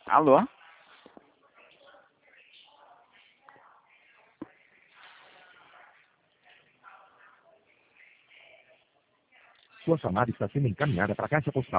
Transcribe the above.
Alô? Sua chamada está sendo encaminhada para a caixa postal.